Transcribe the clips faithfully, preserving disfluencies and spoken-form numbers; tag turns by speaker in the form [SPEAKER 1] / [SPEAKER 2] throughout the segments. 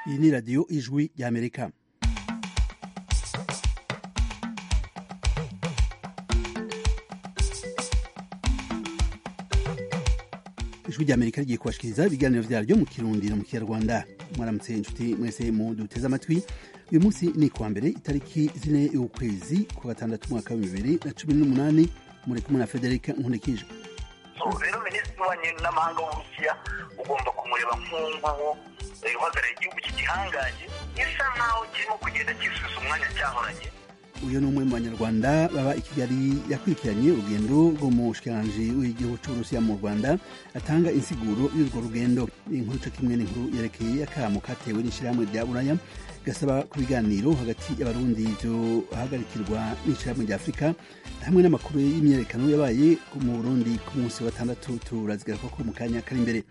[SPEAKER 1] Iyi ni radiyo ijwi ry'Amerika. Ijwi ry'Amerika rigiye kubashikiriza ibiganiro vyaryo mu Kirundi no mu Kinyarwanda. Mwaramutse inshuti mwese mu duteze amatwi. Uyu munsi ni kuwa mbere itariki zine y'ukwezi kwa gatandatu mwaka wa bibiri na cumi n'umunani. Muri kumwe na Federica Nkundikije.
[SPEAKER 2] Rero minisitiri w'ububanyi n'amahanga w'Uburusiya ugomba kumureba nk'uwo uhagarariye igihugu cy'igihangange gisa nkaho kirimo kugenda gisubiza umwanya cyahoranye.
[SPEAKER 1] Uyu ni umwe mu banyarwanda baba i Kigali yakurikiranye urugendo rw'umushikiranganji w'igihugu cy'Uburusiya mu Rwanda atanga insiguro y'urwo rugendo. Inkuru co kimwe n'inkuru yerekeye akamo katewe n'ishirahamwe rya Buraya gasaba ku biganiro hagati y'abarundi byo hagarikirwa n'ishirahamwe rya Afurika hamwe n'amakuru y'imyerekano yabaye mu Burundi ku munsi wa gatandatu. Turazigara ko mu kanya kari imbere.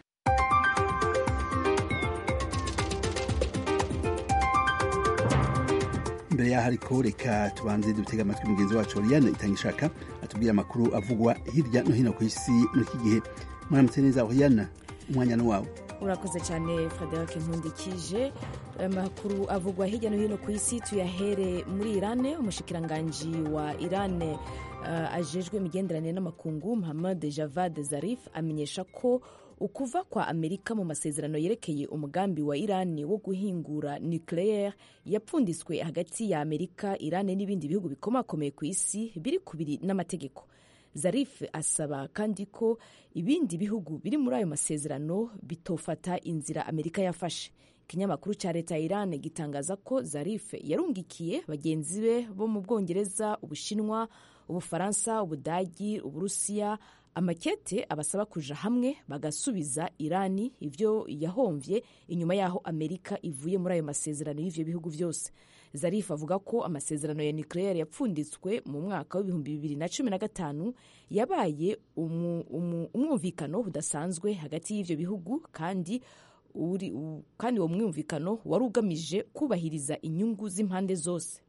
[SPEAKER 1] Mbere yaho ariko reka tubanze dutega amatwi mugenzi wacu Oriane Itangishaka atubwira amakuru avugwa hirya no hino ku isi muri iki gihe. Mwaramutse neza Oriane, umwanya ni wawe.
[SPEAKER 3] Urakoze cyane Frederic Nkundikije. Amakuru avugwa hirya no hino ku isi tuyahere muri Iran. Umushikiranganji wa Iran uh, ajejwe imigenderanire n'amakungu Mohammad Javad Zarif amenyesha ko ukuva kwa Amerika mu masezerano yerekeye umugambi wa Iran wo guhingura nucleaire yapfunditswe hagati ya Amerika, Iran n'ibindi bihugu bikomakomeye ku isi biri kubiri n'amategeko. Zarif asaba kandi ko ibindi bihugu biri muri ayo masezerano bitofata inzira Amerika yafashe. Ikinyamakuru cya leta ya Iran gitangaza ko Zarif yarungikiye bagenzi be bo mu Bwongereza, Ubushinwa, Ubufaransa, Ubudagi, Uburusiya amakete abasaba kuja hamwe bagasubiza Irani ivyo yahomvye inyuma yaho Amerika ivuye muri ayo masezerano y'ivyo bihugu vyose. Zarif avuga ko amasezerano ya nucleaire yapfunditswe mu mwaka w'ibihumbi bibiri na cumi na gatanu yabaye umu, umu, umwumvikano udasanzwe hagati y'ivyo bihugu kandi uri, u, kandi uwo mwumvikano wari ugamije kubahiriza inyungu z'impande zose.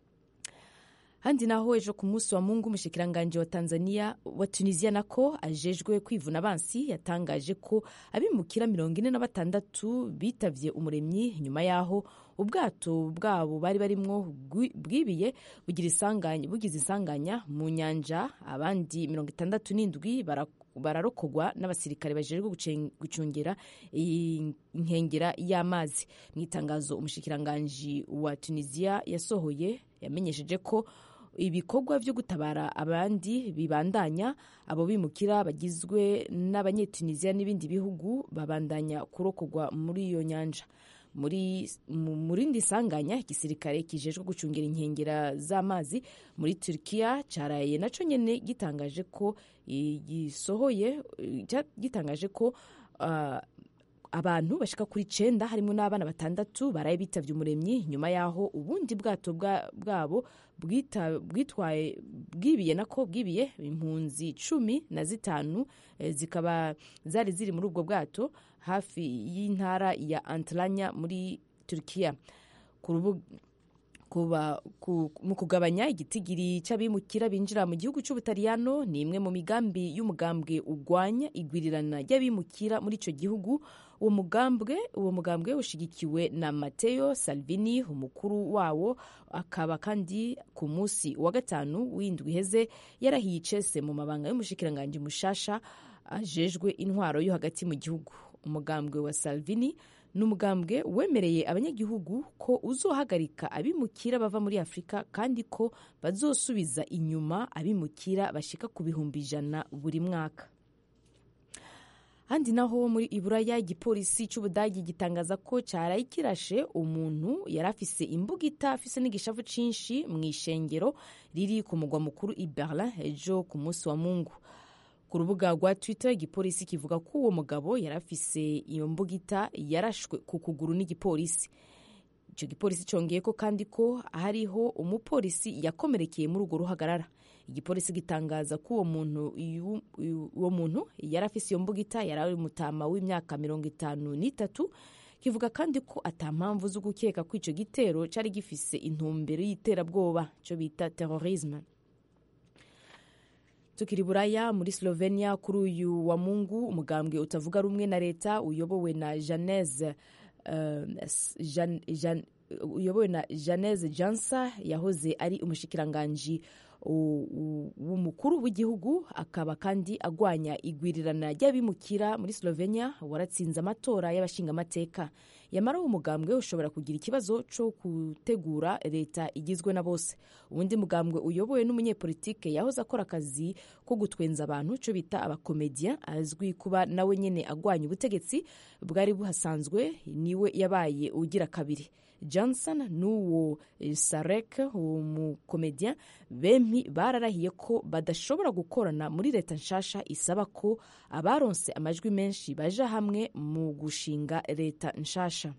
[SPEAKER 3] Handi naho ejo ku munsi wa Mungu umushikiranganji wa Tanzania wa Tunisia nako ajejwe kwivuna abansi yatangaje ko abimukira mirongo ine na batandatu bitavye umuremyi nyuma yaho ubwato bwabo bari barimwo bwibiye bugira isanganya bugize isanganya mu nyanja. Abandi mirongo itandatu n'indwi bararokogwa n'abasirikare bajejwe gucungera inkengera y'amazi. Mu itangazo umushikiranganji wa Tunisia yasohoye yamenyesheje ko ibikorwa vyo gutabara abandi bibandanya. Abo bimukira bagizwe n'abanyetunisia n'ibindi bihugu babandanya kurokogwa muri iyo nyanja. Muri murindi sanganya igisirikare kijejwe gucungera inkengera z'amazi muri Turkiya caraye naco nyene gitangaje ko gisohoye gitangaje ko uh, abantu bashika kuri cenda harimo n'abana batandatu baraye bitavye umuremyi nyuma yaho ubundi bwato bwabo bwitwaye bwibiye nako bwibiye impunzi cumi na zitanu e, zikaba zari ziri muri ubwo bwato hafi y'intara ya Antalya muri Turkiya. Kuba ku, mu kugabanya igitigiri c'abimukira binjira mu gihugu c'Ubutaliyano ni imwe mu migambi y'umugambwe ugwanya igwirirana ry'abimukira muri ico gihugu. Uwo mugambwe uwo mugambwe ushigikiwe na Matteo Salvini, umukuru wawo, akaba kandi ku munsi wa gatanu w'indwi heze yarahiye icese mu mabanga y'umushikiranganji mushasha ajejwe intwaro yo hagati mu gihugu. Umugambwe wa Salvini n'umugambwe wemereye abanyagihugu ko uzohagarika abimukira bava muri Afrika kandi ko bazosubiza inyuma abimukira bashika ku bihumbi ijana buri mwaka. Handi naho muri Iburaya igipolisi c'Ubudagi gitangaza ko caraye kirashe umuntu yarafise imbugita afise n'igishavu cinshi mw'ishengero riri ku mugwa mukuru i Berlin ejo ku munsi wa Mungu. Ku rubuga rwa Twitter igipolisi kivuga ko uwo mugabo yarafise iyo mbugita yarashwe ku kuguru n'igipolisi. Ico gipolisi congeye ko kandi ko hariho umupolisi yakomerekeye muri urwo ruhagarara. Igipolisi gitangaza ko uwo muntu uwo muntu yarafise iyo mbugita yari umutama w'imyaka mirongo itanu n'itatu. Kivuga kandi ko atampamvu zo gukeka ko ico gitero cari gifise intumbero y'iterabwoba cyo bita terrorisme. Tukiri Buraya muri Slovenia kuri uyu wa Mungu umugambwe utavuga rumwe na leta uyobowe na Janez uyobowe na Janeze Jansa yahoze ari umushikiranganji w'umukuru w'igihugu, akaba kandi agwanya igwirirana ry'abimukira muri Slovenia, waratsinze amatora y'abashingamateka. Yamara umugambwe ushobora kugira ikibazo cyo gutegura leta igizwe na bose. Ubundi mugambwe uyobowe n'umunyepolitike yahoze akora akazi ko gutwenza abantu, cyo bita abakomedian, azwi kuba nawe nyene agwanya ubutegetsi bwari buhasanzwe, niwe yabaye ugira kabiri. Johnson n'uwo Sarek umukomedian bempi bararahiye ko badashobora gukorana muri leta nshasha isaba ko abaronse amajwi menshi baja hamwe mu gushinga leta nshasha.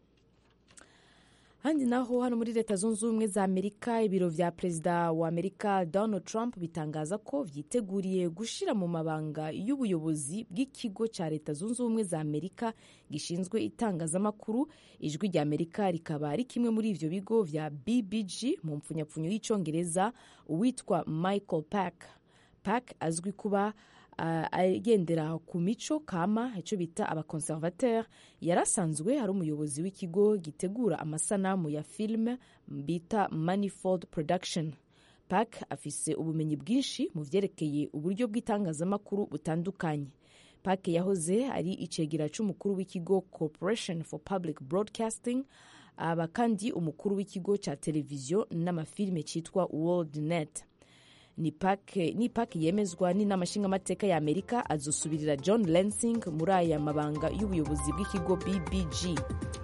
[SPEAKER 3] Handi naho hano muri leta zunze ubumwe za Amerika, ibiro vya perezida wa Amerika Donald Trump bitangaza ko vyiteguriye gushira mu mabanga y'ubuyobozi bw'ikigo ca leta zunze ubumwe za Amerika gishinzwe itangazamakuru. Ijwi rya Amerika rikaba ari kimwe muri ivyo bigo vya B B G mu mpfunyapfunyo y'icongereza. Uwitwa Michael Pack Pack azwi kuba Uh, agendera ku mico kama, icyo bita abakonservateur, yarasanzwe hari umuyobozi w'ikigo gitegura amasanamu ya film bita Manifold Production. Pack afise ubumenyi bwinshi mu vyerekeye uburyo bw'itangazamakuru butandukanye. Pack yahoze ari icegera c'umukuru w'ikigo Corporation for Public Broadcasting, aba kandi umukuru w'ikigo ca televiziyo n'amafilme citwa WorldNet. Ni Pack ni Pack yemezwa n'inama nshingamateka ya Amerika azosubirira John Lansing muri aya mabanga y'ubuyobozi bw'ikigo B B G.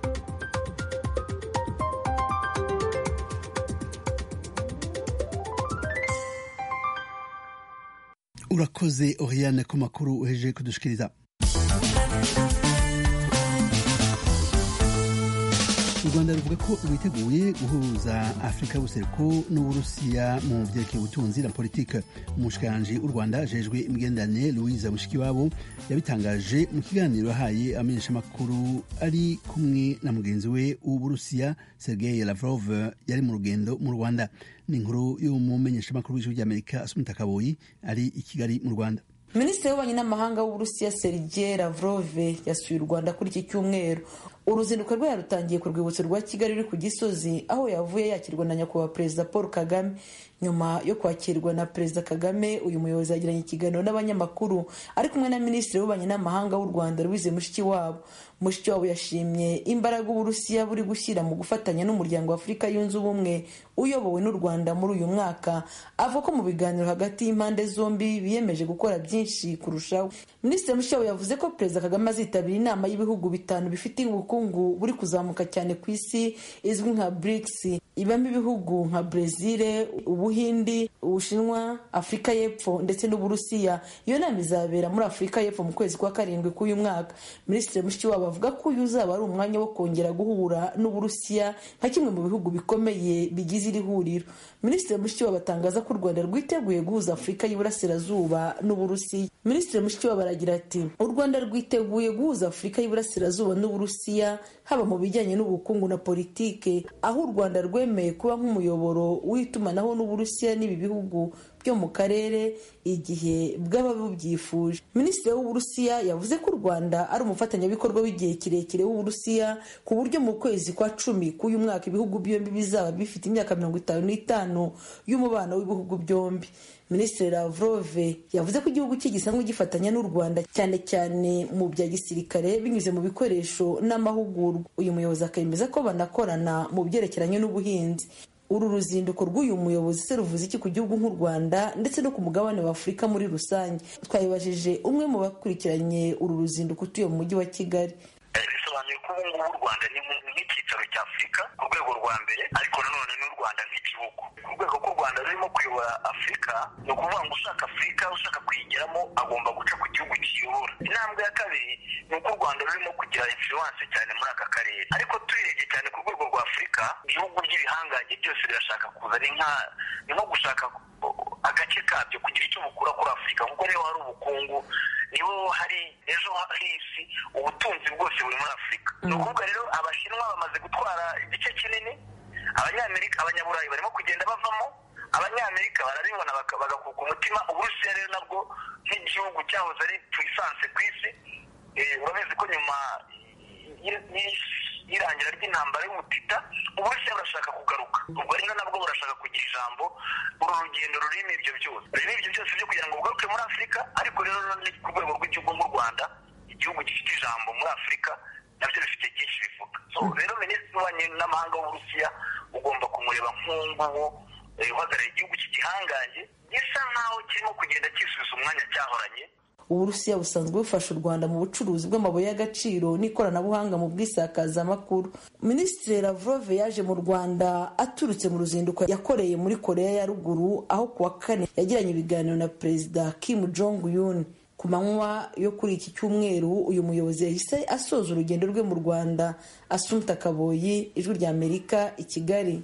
[SPEAKER 1] Urakoze Oriane ku makuru uheje kudushikiriza. U Rwanda ruvuga ko rwiteguye guhuza Afrika y'ubuseruko n'Uburusiya mu vyerekeye ubutunzi na politike. Umushikiranganji w'u Rwanda ajejwe imigenderanire Louise Mushikiwabo yabitangaje mu kiganiro yahaye amenyeshamakuru ari kumwe na mugenzi we w'Uburusiya Sergei Lavrov yari mu rugendo mu Rwanda. Ni inkuru y'umumenyeshamakuru w'ijwi ry'Amerika Asumta Kaboyi ari i Kigali mu Rwanda.
[SPEAKER 4] Minisitiri w'ububanyi n'amahanga w'Uburusiya Sergei Lavrov yasuye u Rwanda kuri iki cyumweru. Uruzinduko rwe yarutangiye ku rwibutso rwa Kigali ruri ku Gisozi, aho yavuye yakirwa na nyakubahwa Perezida Paul Kagame. Nyuma yo kwakirwa na Perezida Kagame, uyu muyobozi yagiranye ikiganiro n'abanyamakuru ari kumwe na Minisitiri w'ububanyi n'amahanga w'u Rwanda Louise Mushikiwabo. Mushikiwabo yashimye imbaraga Uburusiya buri gushyira mu gufatanya n'umuryango wa Afurika yunze ubumwe uyobowe n'u Rwanda muri uyu mwaka. Avuga ko mu biganiro hagati y'impande zombi biyemeje gukora byinshi kurushaho. Minisitiri Mushikiwabo yavuze ko Perezida Kagame azitabira inama y'ibihugu bitanu bifite ubukungu buri kuzamuka cyane ku isi izwi nka BRICS, ibamo ibihugu nka Brazil, Ubuhindi, Ubushinwa, Afurika y'Epfo ndetse n'Uburusiya. Iyo nama izabera muri Afurika y'Epfo mu kwezi kwa karindwi k'uyu mwaka. Minisitiri Mushikiwabo avuga ko uyu uzaba ari umwanya wo kongera guhura n'Uburusiya nka kimwe mu bihugu bikomeye bigize iri huriro. Minisitiri Mushikiwabo atangaza ko u Rwanda rwiteguye guhuza Afurika y'Iburasirazuba n'Uburusiya. Minisitiri Mushikiwabo aragira ati u Rwanda rwiteguye guhuza Afurika y'Iburasirazuba n'Uburusiya haba mu bijyanye n'ubukungu na politike, aho u Rwanda rwemeye kuba nk'umuyoboro w'itumanaho n'Uburusiya n'ibi bihugu byo mu karere igihe bwaba bubyifuje. Minisitiri w'Uburusiya yavuze ko u Rwanda ari umufatanyabikorwa w'igihe kirekire w'Uburusiya, ku buryo mu kwezi kwa cumi k'uyu mwaka ibihugu byombi bizaba bifite imyaka mirongo itanu n'itanu y'umubano w'ibihugu byombi. Minisitiri Lavrov yavuze ko igihugu cye gisanzwe gifatanya n'u Rwanda cyane cyane mu bya gisirikare binyuze mu bikoresho n'amahugurwa. Uyu muyobozi akemeza ko banakorana mu byerekeranye n'ubuhinzi. Uru ruzinduko rw'uyu muyobozi se ruvuze iki ku gihugu nk'u Rwanda ndetse no ku mugabane wa Afurika muri rusange? Twayibajije umwe mu bakurikiranye uru ruzinduko utuye mu mujyi wa Kigali.
[SPEAKER 2] Bisobanuye ko ubu ngubu u Rwanda ni nk'icyicaro cya Afurika ku rwego rwa mbere, ariko nanone n'u Rwanda nk'igihugu. Ku rwego ko u Rwanda rurimo kuyobora Afurika, ni ukuvuga ngo ushaka Afurika, ushaka kuyigeramo agomba guca ku gihugu kiyobora. Intambwe ya kabiri ni uko u Rwanda rurimo kugira influence cyane muri aka karere, ariko tuyirebye cyane ku rwego rwa Afurika, ibihugu by'ibihangange byose birashaka kuza. Ni nko gushaka agace kabyo kugira icyo bukura kuri Afurika, kuko niho hari ubukungu, niho hari ejo h'isi, ubutunzi bwose buri muri Afurika. Ni ukuvuga rero Abashinwa bamaze gutwara igice kinini, Abanyamerika, Abanyaburayi barimo kugenda bavamo, Abanyamerika barabibona bagakuka umutima. Uburusiya rero nabwo nk'igihugu cyahoze ari puissance ku isi, urabizi ko nyuma y'irangira ry'intambara y'umutita uburusiya burashaka kugaruka, ubwo rero nabwo burashaka kugira ijambo. Uru rugendo rurimo ibyo byose rurimo ibyo byose byo kugira ngo bugaruke muri Afurika, ariko rero ni ku rwego rw'igihugu nk'u Rwanda, igihugu gifite ijambo muri Afurika, nabyo bifite byinshi bivuga. So rero minisitiri w'ububanyi n'amahanga w'Uburusiya ugomba kumureba nk'uwo uhagarariye igihugu cy'igihangange gisa nkaho kirimo kugenda cyisubiza umwanya cyahoranye.
[SPEAKER 4] Uburusiya busanzwe bufasha u Rwanda mu bucuruzi bw'amabuye y'agaciro n'ikoranabuhanga mu bwisakazamakuru. Minisitiri Lavrov yaje mu Rwanda aturutse mu ruzinduko yakoreye muri Korea ya Ruguru, aho kuwa kane yagiranye ibiganiro na Perezida Kim Jong Un. Ku manywa yo kuri iki cyumweru uyu muyobozi yahise asoza urugendo rwe mu Rwanda. Assumpta Kaboyi, Ijwi rya Amerika, i Kigali.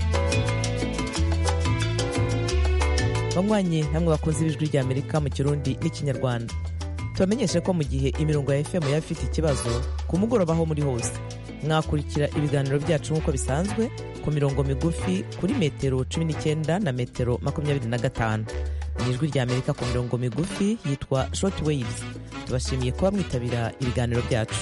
[SPEAKER 5] banywanyi namwe bakunze Ijwi rya Amerika mu Kirundi n'Ikinyarwanda, tubamenyeshe ko mu gihe imirongo ya F M yaba ifite ikibazo ku mugoroba aho muri hose, mwakurikira ibiganiro byacu nk'uko bisanzwe ku mirongo migufi kuri metero cumi n'icyenda na metero makumyabiri na gatanu. Ni Ijwi rya Amerika ku mirongo migufi yitwa short waves. Tubashimiye kuba mwitabira ibiganiro byacu.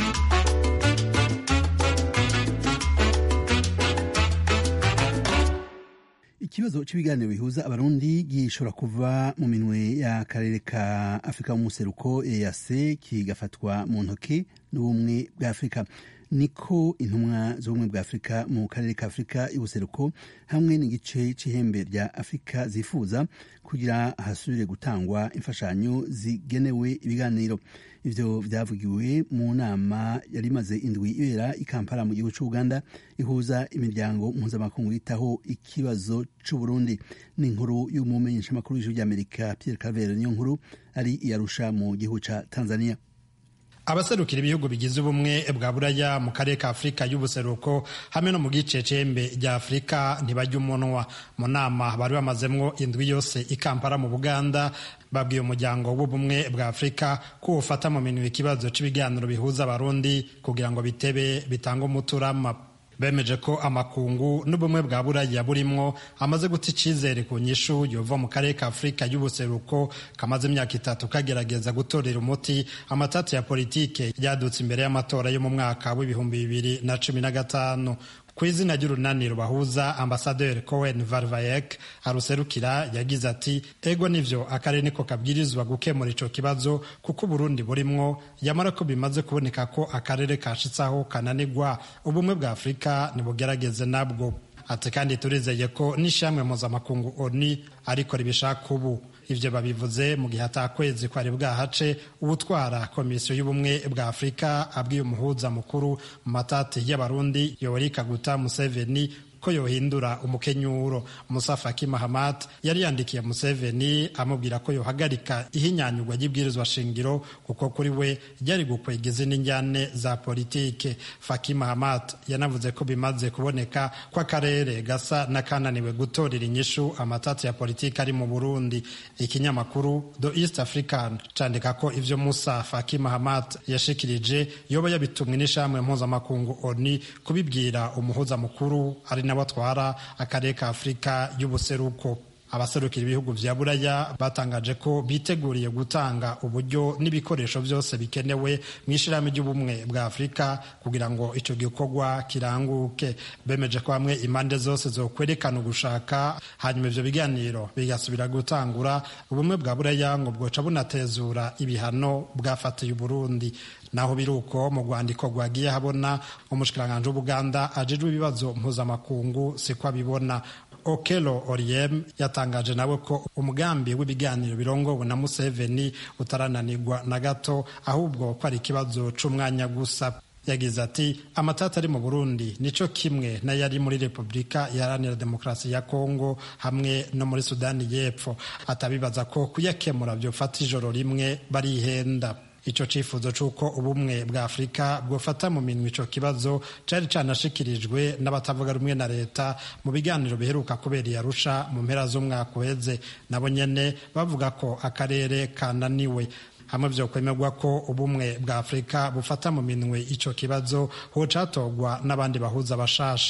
[SPEAKER 1] Ikibazo cy'ibiganiro bihuza abarundi gishobora kuva mu minwe ya karere ka Afrika mu museruko E A C kigafatwa mu ntoki n'ubumwe bwa Afrika. Niko intumwa z'ubumwe bwa Afrika mu karere ka Afrika y'ubuseruko hamwe n'igice c'ihembe rya Afrika zifuza kugira hasubire gutangwa imfashanyo zigenewe ibiganiro. Ivyo vyavugiwe mu nama yari imaze indwi ibera i Kampala mu gihugu c'Uganda ihuza imiryango mpuzamakungu yitaho ikibazo c'u Burundi. Ni inkuru y'umumenyeshamakuru w'Ijwi ry'Amerika Pierre Claver niyo nkuru ari i Arusha mu gihugu ca Tanzania.
[SPEAKER 6] Abaserukira ibihugu bigize ubumwe bwa Buraya mu karere ka Afrika y'ubuseruko hamwe no mu gice c'embe rya Afrika ntibajya umunwa. Mu nama bari bamazemwo indwi yose i Kampala mu Buganda, babwiye umuryango w'ubumwe bwa Afrika ko ufata mu minwe ikibazo c'ibiganiro bihuza abarundi kugira ngo bitebe bitanga umuturama. Bemeje ko amakungu n'ubumwe bwa Buraya burimwo amaze guta icizere ku nyishu yova mu karere ka Afrika y'ubuseruko kamaze imyaka itatu kagerageza gutorera umuti amatatu ya politike yadutse imbere y'amatora yo mu mwaka w'ibihumbi bibiri na cumi na gatanu. Ku izina ry'urunani rubahuza, Ambasaderi Cohen Varvayek aruserukira yagize ati ego nivyo akarere niko kabwirizwa gukemura ico kibazo kuko Burundi burimwo, yamara ko bimaze kuboneka ko akarere kashitsaho kananigwa, ubumwe bwa Afrika nibugerageze nabwo. Ati kandi turizeye ko n'ishamwe mpuzamakungu O N U ariko ribishaka ubu. Ivyo babivuze mu gihe atakwezi kwari bwahace ubutwara komisiyo y'ubumwe bwa Afrika abwiye umuhuza mukuru mu matati y'abarundi Yoweri Kaguta Museveni ko yohindura umukenyuro. Musa Faki Mahamat yari yandikiye Museveni amubwira ko yohagarika ihinyanyurwa y'ibwirizwa shingiro kuko kuri we yari gukwegeza n'injyane za politike. Faki Mahamat yanavuze ko bimaze kuboneka ko akarere gasa n'akananiwe gutorera inyishu amatati ya politike ari mu Burundi. Ikinyamakuru The East African candika ko ivyo Musa Faki Mahamat yashikirije yoba yabitumwe n'ishamwe mpuzamakungu O N U kubibwira umuhuza mukuru ari n'abatwara akarere ka Afrika y'ubuseruko. Abaserukira ibihugu vya Buraya batangaje ko biteguriye gutanga uburyo n'ibikoresho byose bikenewe mu ishirahamwe ry'ubumwe bwa Afrika kugira ngo ico gikorwa kiranguke. Bemeje ko hamwe impande zose zokwerekana ugushaka hanyuma ivyo biganiro bigasubira gutangura, ubumwe bwa Buraya ngo bwoca bunatezura ibihano bwafatiye Burundi. Naho biruko mu rwandiko rwagiye habona, umushikiranganje w'Ubuganda ajejwe ibibazo mpuzamakungu siko abibona. Okello Oryem yatangaje nawe ko umugambi w'ibiganiro birongowe na Museveni utarananirwa na gato, ahubwo ko ari ikibazo c'umwanya gusa. Yagize ati amatata ari mu Burundi nico kimwe na yari muri Republika Iharanira Demokarasi ya Kongo hamwe no muri Sudani y'Epfo. Atabibaza ko kuyakemura vyofata ijoro rimwe barihenda. Ico cifuzo c'uko ubumwe bwa Afrika bwofata mu minwe ico kibazo cari canashikirijwe n'abatavuga rumwe na leta mu biganiro biheruka kubera i Arusha mu mpera z'umwaka uheze. Nabo nyene bavuga ko akarere kananiwe. Hamwe vyokwemerwa ko ubumwe bwa Afrika bufata mu minwe ico kibazo hocatogwa n'abandi bahuza bashasha.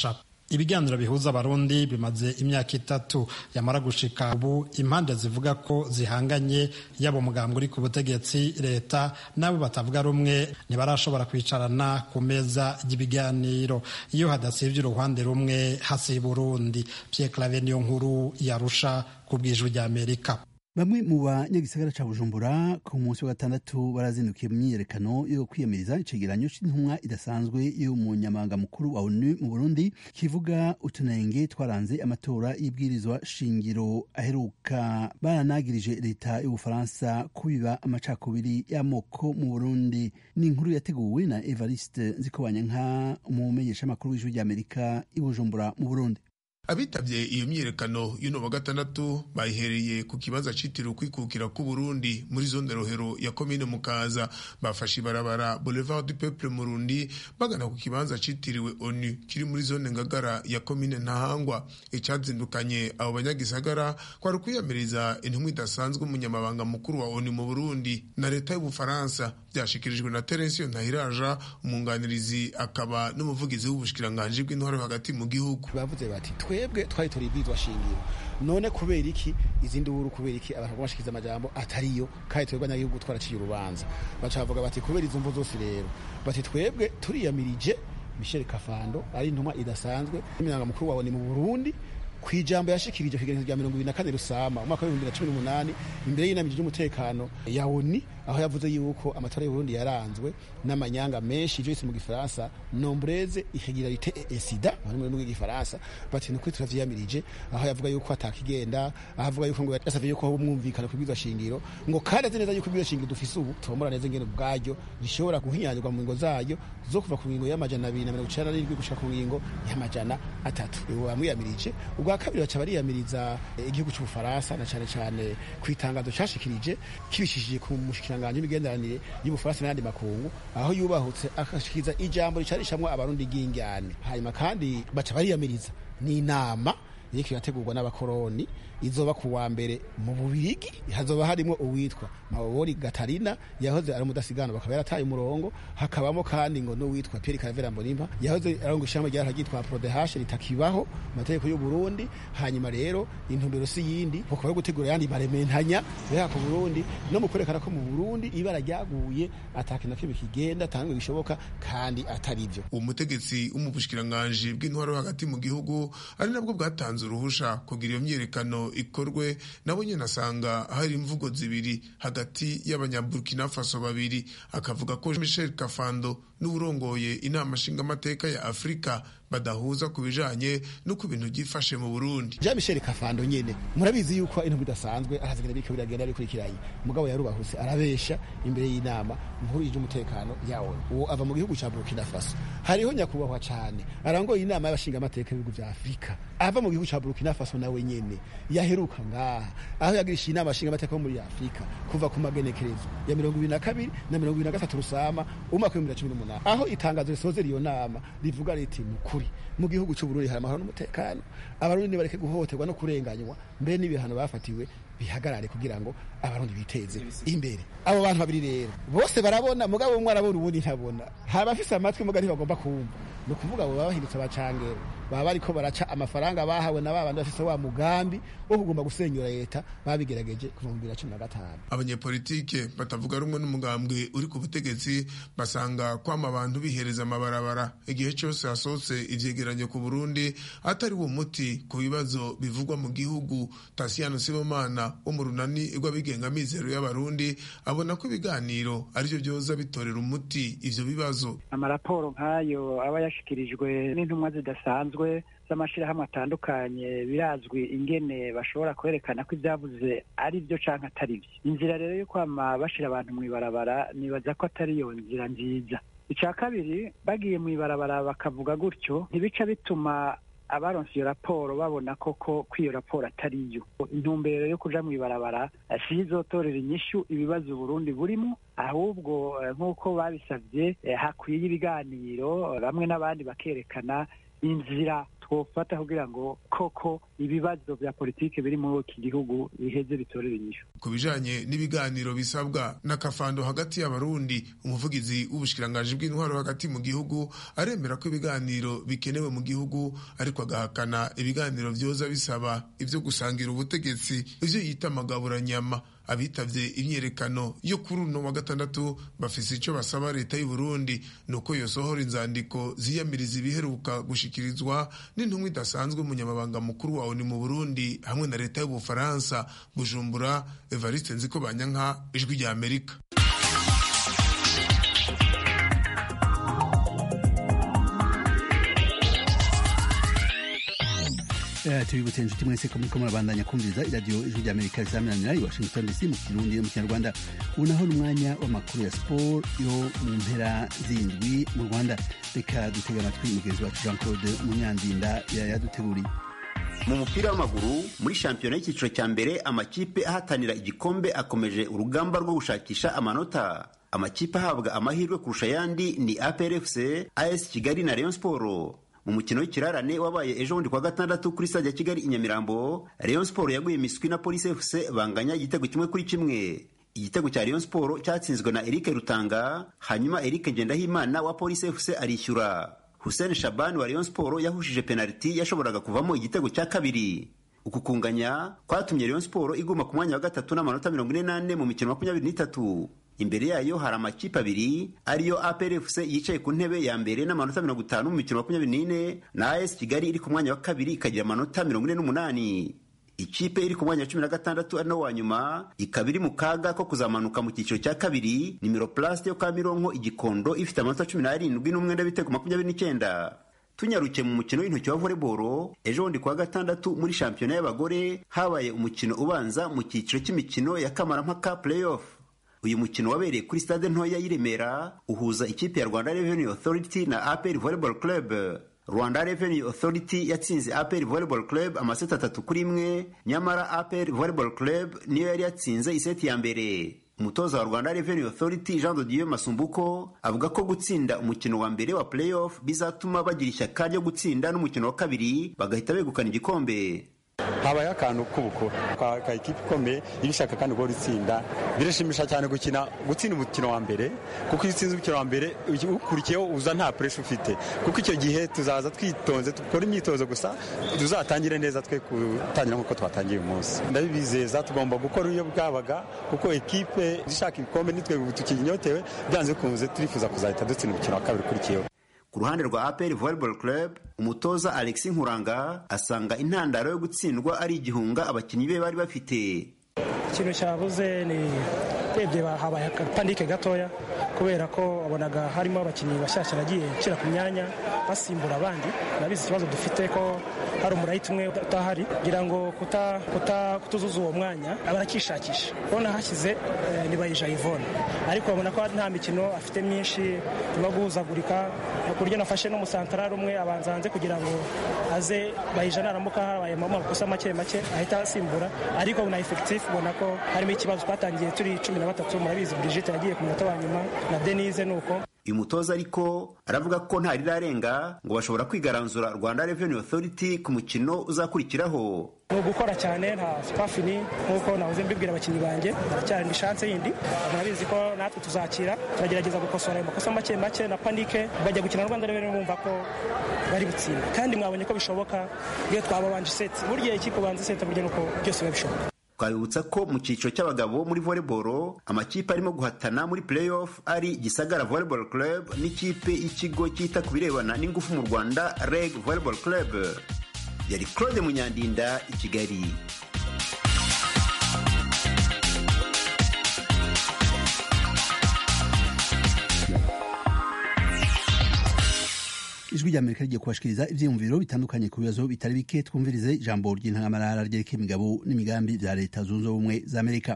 [SPEAKER 6] ibiganiro bihuza abarundi bimaze imyaka itatu, yamara gushika ubu impande zivuga ko zihanganye, yaba umugambwe uri ku butegetsi, leta n'abo batavuga rumwe ntibarashobora kwicarana ku meza y'ibiganiro. Iyo hadasivye uruhande rumwe hasiba urundi. Pierre Claver niyo nkuru yarusha ku bw'ijwi rya Amerika.
[SPEAKER 1] Bamwe mu banyagisagara ca Bujumbura ku munsi wa gatandatu barazindukiye mu myiyerekano yo kwiyamiriza icegeranyo c'intumwa idasanzwe y'umunyamabanga mukuru wa ONU mu Burundi kivuga utunenge twaranze amatora y'ibwirizwa shingiro aheruka. Baranagirije leta y'Ubufaransa kubiba amacakubiri y'amoko mu Burundi. Ni inkuru yateguwe na Evariste Nzikobanyanka, umumenyeshamakuru w'ijwi rya Amerika i Bujumbura mu Burundi.
[SPEAKER 7] Abitabye iyo myiyerekano y'uno wa gatandatu bayihereye ku kibanza citiriwe kwikukira ku Burundi muri zone Rohero ya komine Mukaza. Bafashe ibarabara Boulevard du Peuple Murundi bagana ku kibanza citiriwe ONU kiri muri zone Ngagara ya komine Ntahangwa. Icazindukanye abo banyagisagara kwari kwiyamiriza intumwa idasanzwe umunyamabanga mukuru wa ONU mu Burundi na leta y'Ubufaransa. Byashikirijwe na Terence Ntahiraja, umunganirizi akaba n'umuvugizi w'ubushikiranganje bw'intwaro hagati mu gihugu.
[SPEAKER 8] Bavuze bati twebwe twari tori ibwirizwa shingiro, none kubera iki izindi wuru, kubera iki abantu bashikiza amajambo atariyo, kandi twebwe n'agihugu twaraciye urubanza. Bacavuga bati kubera izo mvo zose rero, bati twebwe turiyamirije Michel Kafando ari intumwa idasanzwe y'umunyamabanga mukuru wa ONU mu Burundi kwijambo yashikirije kwigerezo rya mirongo ibiri na kane Rusama umwaka wa bibiri na cumi n'umunani imbere y'inama y'umutekano ya ONU, aho yavuze yuko amatora y'u Burundi yaranzwe n'amanyanga menshi, ivyo mu Gifaransa nombreze irrégularité et sida mu rurimi rw'igifaransa. Bati nuko turavyiyamirije, aho yavuga yuko atakigenda, ahavuga yuko ngo yasavye yuko ho umwumvikana ku bwirizwa shingiro, ngo kandi azi neza yuko bwirizwa shingiro dufise ubu tomora neza ngene ubwaryo rishobora guhinyanyirwa mu ngingo zayo zo kuva ku ngingo y'amajana abiri na mirongo icenda n'indwi gushika ku ngingo y'amajana atatu. Ubu bamwiyamirije. Ubwa kabiri baca bariyamiriza igihugu cy'Ubufaransa na cane cane kwitangazo cashikirije kibishishije ku mushikiranganje w'imigenderanire y'Ubufaransa n'andi makungu, aho yubahutse akashikiriza ijambo ricarishamwe abarundi gingane. Hanyuma kandi baca bariyamiriza ni inama yiki yategurwa n'abakoroni izoba ku wa mbere mu Bubirigi, hazoba harimo uwitwa Mawori Gatarina yahoze ari umudasigana bakaba yarataye umurongo, hakabamo kandi ngo no witwa Pierre Claver Mbonimpa yahoze arongo ishamba rya ryitwa Prodehash ritakibaho amategeko y'u Burundi. Hanyuma rero intumbero si yindi bakaba yo gutegura yandi marementanya ya ku Burundi no mu kwerekana ko mu Burundi ibara ryaguye atakina kibi kigenda tangwe bishoboka kandi atari byo.
[SPEAKER 7] Umutegetsi umubushikiranganje bw'intwaro hagati mu gihugu ari nabwo bwatanze uruhusha kugira iyo myiyerekano ikorwe, nabo nyene asanga hari imvugo zibiri hagati y'abanyaburkina Faso babiri. Akavuga ko Michel Kafando n'urongoye inama nshingamateka ya Afrika badahuza ku bijanye n'uko ibintu byifashe mu Burundi.
[SPEAKER 8] Jean Michel Kafando nyene murabizi yuko intumwa idasanzwe arazigenda biko biragenda bikurikiranye, mugabo yarubahuse arabesha imbere y'inama nkuru y'umutekano yawo. Uwo ava mu gihugu ca Burkina Faso. Hariho nyakubahwa cyane arangoye inama y'abashingamateka y'ibihugu vya Afrika ava mu gihugu ca Burkina Faso nawe nyene yaheruka ngaha aho yagirisha inama y'abashingamateka muri Afrika kuva ku magenekerezo ya mirongo ibiri na kabiri na mirongo ibiri na gatatu Rusama umwaka wa bibiri na cumi n'umunani, aho itangazo risoze iyo nama rivuga riti mukuri mu gihugu cy'u Burundi hari amahoro n'umutekano, abarundi bareke guhohoterwa no kurenganywa, mbere n'ibihano bafatiwe bihagarare kugira ngo abarundi biteze imbere. Abo bantu babiri rero bose barabona, mugabo umwe arabona ubundi ntabona, haba afise amatwi mugabo ntibagomba kumva. No kuvuga abo babahindutse abacangero baba bariko baraca amafaranga bahawe na babandi bafise wa mugambi wo kugomba gusenyura leta babigerageje ku bihumbi bibiri na cumi na gatanu.
[SPEAKER 7] Abanyepolitike batavuga rumwe n'umugambwe uri ku butegetsi basanga kwama abantu bihereza amabarabara igihe cyose hasohotse ivyegeranyo ku Burundi atari wo muti ku bibazo bivugwa mu gihugu. Tasiano Sibomana wo mu runani rw'abigenga mizero y'abarundi abona ko ibiganiro arivyo byoza bitorera umuti ivyo bibazo.
[SPEAKER 9] Amaraporo nk'ayo aba yashikirijwe n'intumwa zidasanzwe z'amashirahamwe atandukanye birazwi ingene bashobora kwerekana ko ibyavuze ari byo canke atari byo. Inzira rero yo kwama bashira abantu mw'ibarabara nibaza ko atari yo nzira nziza. Ica kabiri, bagiye mw'ibarabara bakavuga gutyo ntibica bituma abaronse iyo raporo babona koko ko iyo raporo atari yo. Intumbero yo kuja mw'ibarabara si izotorera inyishu ibibazo Burundi burimo, ahubwo nk'uko babisavye hakwiye ibiganiro, bamwe n'abandi bakerekana inzira twofata kugira ngo koko ibibazo vya politike biri muri iki gihugu biheze bitorera inyishu.
[SPEAKER 7] Ku bijanye n'ibiganiro bisabwa n'akafando hagati y'abarundi, umuvugizi w'ubushikiranganji bw'intwaro hagati mu gihugu aremera ko ibiganiro bikenewe mu gihugu, ariko agahakana ibiganiro vyoza bisaba ivyo gusangira ubutegetsi, ivyo yita magaburanyama. Abitavye imyerekano yo kuri uno wa gatandatu bafise ico basaba leta y'u Burundi nuko yosohora inzandiko ziyamiriza ibiheruka gushikirizwa n'intumwa idasanzwe umunyamabanga mukuru wa O N U mu Burundi hamwe na leta y'Ubufaransa. Bujumbura, Evariste Nzikobanyanka, Ijwi rya Amerika.
[SPEAKER 1] tubibutse inshuti mwese ko muriko murabandanya kumviriza iradiyo Ijwi rya Amerika risamiranyira i Washington D C mu Kirundi no mu Kinyarwanda. Ubu naho n'umwanya w'amakuru ya siporo yo mu mpera z'indwi mu Rwanda. Reka dutega amatwi mugenzi wacu Jean Claude Munyandinda yaduteguriye.
[SPEAKER 10] Mu mupira w'amaguru muri shampiyona y'icyiciro cya mbere, amakipe ahatanira igikombe akomeje urugamba rwo gushakisha amanota. Amakipe ahabwa amahirwe kurusha ayandi ni A P R F C, A S Kigali na Rayon Sport. Mu mukino w'ikirarane wabaye ejo bundi kwa gatandatu kuri stade ya Kigali i Nyamirambo, Rayon Sport yaguye miswi na Police F C banganya igitego kimwe kuri kimwe. Igitego cya Rayon Sport cyatsinzwe na Eric Rutanga, hanyuma Eric Ngendahimana wa Police F C arishyura. Hussein Shaban wa Rayon Sport yahushije penalty yashoboraga kuvamo igitego cya kabiri. Uku kunganya kwatumye Rayon Sport iguma ku mwanya wa gatatu n'amanota mirongo ine n'ane mu mikino makumyabiri n'itatu. Imbere yayo hari amakipe abiri ariyo A P R F C yicaye ku ntebe ya mbere n'amanota mirongo itanu mu mikino makumyabiri n'ine, na A S Kigali iri ku mwanya wa kabiri ikagira amanota mirongo ine n'umunani. Ikipe iri ku mwanya wa cumi na gatandatu ari no wa nyuma ikaba iri mu kaga ko kuzamanuka mu cyiciro cya kabiri, nimero Plast yo kwa Mironko Igikondo ifite amanota cumi n'arindwi n'umwenda w'ibitego makumyabiri n'icyenda. Tunyarukiye mu mukino w'intoki wa volleyball, ejo bundi kwa gatandatu muri shampiyona y'abagore habaye umukino ubanza mu cyiciro cy'imikino ya kamarampaka playoff. Uyu mukino wabereye kuri stade ntoya y'i Remera uhuza ikipe ya Rwanda Revenue Authority na A P R Volleyball Club. Rwanda Revenue Authority yatsinze A P R Volleyball Club amaseti atatu kuri imwe, nyamara A P R Volleyball Club niyo yari yatsinze iseti ya mbere. Umutoza wa Rwanda Revenue Authority Jean de Dieu Masumbuko avuga ko gutsinda umukino wa mbere wa playoff bizatuma bagira ishyaka ryo gutsinda n'umukino wa kabiri bagahita begukana igikombe.
[SPEAKER 11] Habaye akantu k'ubukuru ka ikipe ikomeye ibishaka kandi go ritsinda, birashimisha cyane gukina gutsinda umukino wa mbere, kuko iyo utsinze umukino wa mbere ukurikiyeho uza nta pressure ufite, kuko icyo gihe tuzaza twitonze dukora imyitozo gusa tuzatangire neza twe kutangira nk'uko twatangiye uyu munsi. Ndabibizeza tugomba gukora iyo bwabaga, kuko ekipe zishaka ibikombe nitwe tukinyotewe byanze kunze turifuza kuzahita dutsinda umukino wa kabiri ukurikiyeho.
[SPEAKER 10] Ku ruhande rwa A P R Volleyball Club, umutoza Alex Nkuranga asanga intandaro yo gutsindwa ari igihunga abakinnyi be bari bafite.
[SPEAKER 12] Ikintu cyabuze ni twebwe habaye akapandike gatoya, kubera ko wabonaga harimo abakinnyi bashyashya nagiye nshyira ku myanya basimbura abandi. Nabizi ikibazo dufite ko hari umurayiti umwe utahari, kugira ngo kuta kuta kutuzuza uwo mwanya abarakishakisha. Bona hashyize eh, ni Bayija Yvonne, ariko babona ko nta mikino afite myinshi no guhuzagurika, kurya nafashe no musantarari umwe abanza hanze kugira ngo aze Bayija naramuka habaye mu makosa make make ahita asimbura, ariko na effective bona ko harimo ikibazo. Twatangiye turi cumi na batatu, murabizi Brigitte yagiye ku munota wa nyuma na Denise nuko.
[SPEAKER 10] Uyu mutoza ariko aravuga ko nta rirarenga ngo bashobora kwigaranzura Rwanda Revenue Authority ku mukino uzakurikiraho.
[SPEAKER 12] Ni gukora cyane nta spafini nkuko navuze mbibwira abakinnyi banjye, cyane ndi chance yindi. Murabizi ko natwe tuzakira, turagerageza gukosora amakosa make make na panike, bajya gukina Rwanda Revenue bumva ko bari gutsinda, kandi mwabonye ko bishoboka iyo twababanje set. Burya ikipe banze set burya nuko byose babishoboka.
[SPEAKER 10] Twabibutsa ko mu cyiciro cy'abagabo muri volleyball amakipe arimo guhatana muri playoff ari Gisagara Volleyball Club n'ikipe y'ikigo cyita ku birebana n'ingufu mu Rwanda Reg Volleyball Club. Yari Claude Munyandinda i Kigali.
[SPEAKER 1] Ijwi rya Amerika rigiye kubashikiriza ivyiyumviro bitandukanye ku bibazo bitari bike. Twumvirize ijambo ry'intangamarara ryerekeye imigabo n'imigambi bya Leta Zunze Ubumwe za Amerika.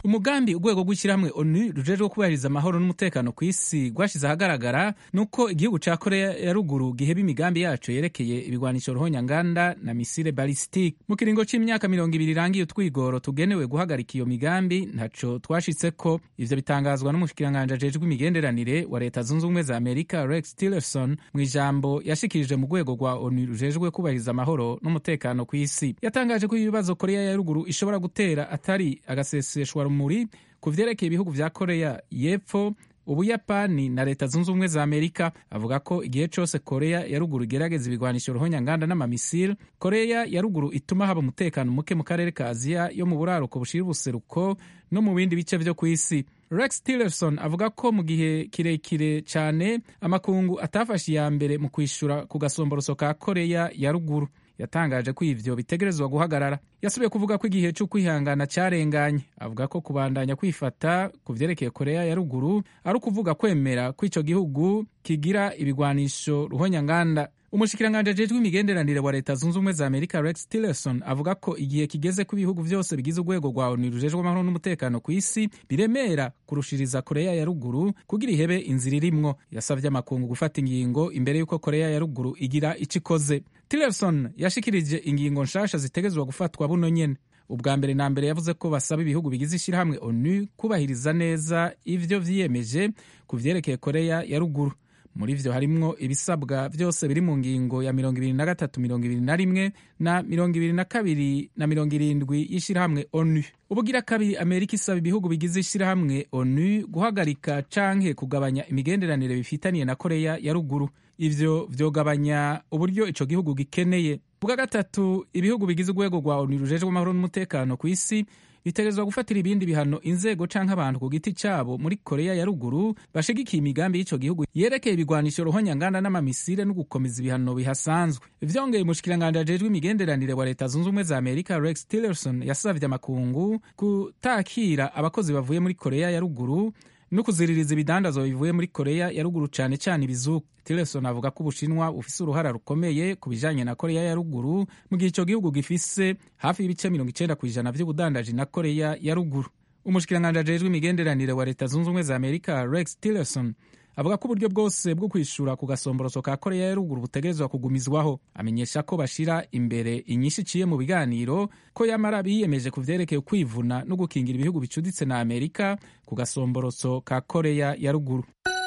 [SPEAKER 13] umugambi urwego rw'ishyirahamwe onu rujejwe kubahiriza amahoro n'umutekano ku isi rwashyize ahagaragara ni uko igihugu cya korea ya ruguru giheba imigambi yacu yerekeye ibigwanisho ruhonyanganda na misile balisitike. mu kiringo cy'imyaka mirongo ibiri irangiye utwigoro tugenewe guhagarika iyo migambi ntaco twashitseko. ivyo bitangazwa n'umushikiranganji ajejwe imigenderanire wa leta zunze ubumwe za amerika Rex Tillerson mu ijambo yashikirije mu rwego rwa onu rujejwe kubahiriza amahoro n'umutekano ku isi. yatangaje ko ibibazo korea ya ruguru ishobora gutera atari agaseseshwa rumuri ku vyerekeye ibihugu vya korea y'epfo, ubuyapani na leta zunze ubumwe za amerika. avuga ko igihe cose korea ya ruguru igerageza ibigwanisho ruhonyanganda n'amamisile, korea ya ruguru ituma haba umutekano muke mu karere ka aziya yo mu buraruko bushira ubuseruko no mu bindi bice vyo ku isi. Rex Tillerson avuga ko mu gihe kirekire cyane amakungu atafashe iya mbere mu kwishura ku gasomboroso ka korea ya ruguru. yatangaje ko ivyo bitegerezwa guhagarara. yasubiye kuvuga ko igihe cyo kwihangana cyarenganye. avuga ko kubandanya kwifata ku vyerekeye korea ya ruguru ari ukuvuga kwemera ko ico gihugu kigira ibigwanisho ruhonyanganda. umushikiranganji ajejwe imigenderanire wa leta zunze ubumwe za amerika Rex Tillerson avuga ko igihe kigeze ko ibihugu vyose bigize urwego rwa onu rujejwe amahoro n'umutekano ku isi biremera kurushiriza korea ya ruguru kugira ihebe inzira irimwo. yasavye amakungu gufata ingingo imbere y'uko korea ya ruguru igira ico ikoze. Tillerson yashikirije ingingo nshasha zitegezwa gufatwa buno nyene. ubwa mbere na mbere yavuze ko basaba ibihugu bigize ishyirahamwe onu kubahiriza neza ivyo vyiyemeje ku vyerekeye korea ya ruguru. muri vyo harimwo ibisabwa vyose biri mu ngingo ya mirongo ibiri na gatatu mirongo ibiri na rimwe na mirongo ibiri na kabiri na mirongo irindwi y'ishirahamwe onu. ubugira kabiri amerika isaba ibihugu bigize ishirahamwe onu guhagarika canke kugabanya imigenderanire bifitaniye na korea ya ruguru. ivyo vyogabanya uburyo ico gihugu gikeneye. ubwa gatatu ibihugu bigize urwego rwa onu rujejwe amahoro n'umutekano ku isi bitegerezwa gufatira ibindi bihano inzego canke abantu ku giti cabo muri korea ya ruguru bashigikiye imigambi y'ico gihugu yerekeye ibigwanisho ruhonyanganda n'amamisile no gukomeza ibihano bihasanzwe. vyongeye umushikiranganji ajejwe imigenderanire wa leta zunze ubumwe za amerika Rex Tillerson yasavye amakungu kutakira abakozi bavuye muri korea ya ruguru no kuziririza ibidandazwa bivuye muri korea ya ruguru cane cane ibizuku. Tillerson avuga ko ubushinwa bufise uruhara rukomeye ku bijanye na korea ya ruguru mu gihe ico gihugu gifise hafi y'ibice mirongo icenda kw'ijana vy'ubudandaji na korea ya ruguru. umushikiranganji ajejwe imigenderanire wa leta zunze ubumwe za amerika Rex Tillerson avuga ko uburyo bwose bwo kwishura ku gasomboroso ka korea ya ruguru butegerezwa kugumizwaho. amenyesha ko bashira imbere inyishu iciye mu biganiro, ko yamara biyemeje ku vyerekeye kwivuna no gukingira ibihugu bicuditse na amerika ku gasomboroso ka korea ya ruguru.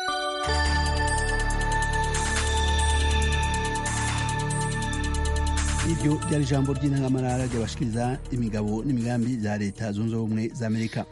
[SPEAKER 1] iryo ryari ijambo ry'intangamarara ryabashikiriza imigabo n'imigambi bya leta zunze ubumwe za amerika.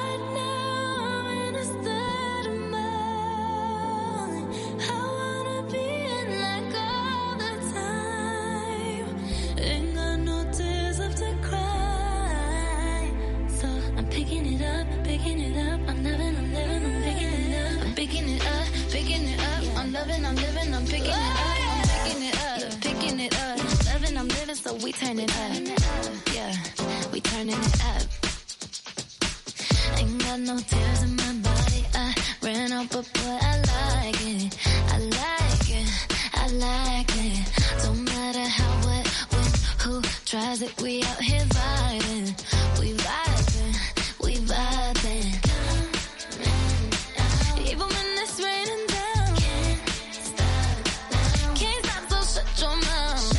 [SPEAKER 14] We turn it up, yeah, we turning it up. Ain't got no tears in my body, I ran out, but boy, I like it, I like it, I like it. Don't matter how, what, when, who tries it, we out here vibing, we vibing, we vibing. Even when it's raining down, can't stop, can't stop, so shut your mouth.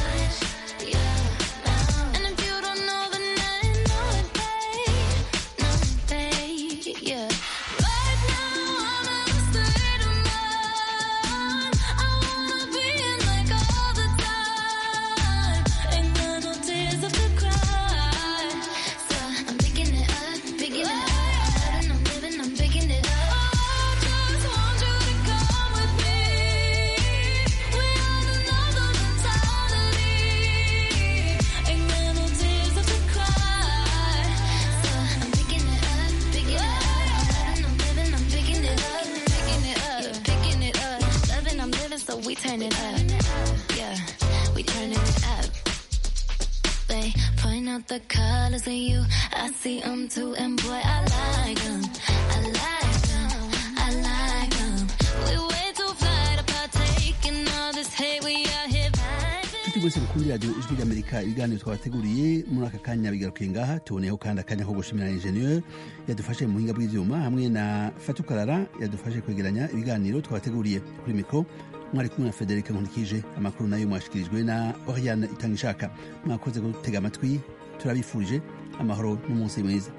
[SPEAKER 14] We turn it up, yeah, we turning it up. They point out the colors in you, I see them too, and boy, I like them, I like them, I like them. We way too fly to partake in all this hate, we out here vibing.
[SPEAKER 1] Tutti mwese mukundira radiyo ijwi ry'amerika ibiganiro twabateguriye muri aka kanya bigarukiye ngaha tuboneyeho kandi akanya ko gushimira injeniyeri yadufashe mu buhinga bw'ivyuma hamwe na fatukarara yadufashe kwegeranya ibiganiro twabateguriye kuri mikoro mwari kumwe na Frederic Nkulikije. Amakuru nayo mwashikirijwe na Oriane Itangishaka. Mwakoze gutega amatwi, turabifurije amahoro n'umunsi mwiza.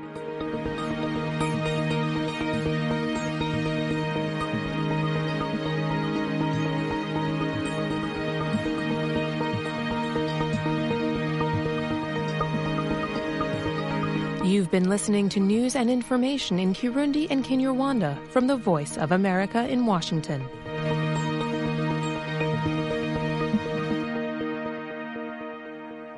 [SPEAKER 15] You've been listening to news and information in Kirundi and Kinyarwanda from the Voice of America in Washington.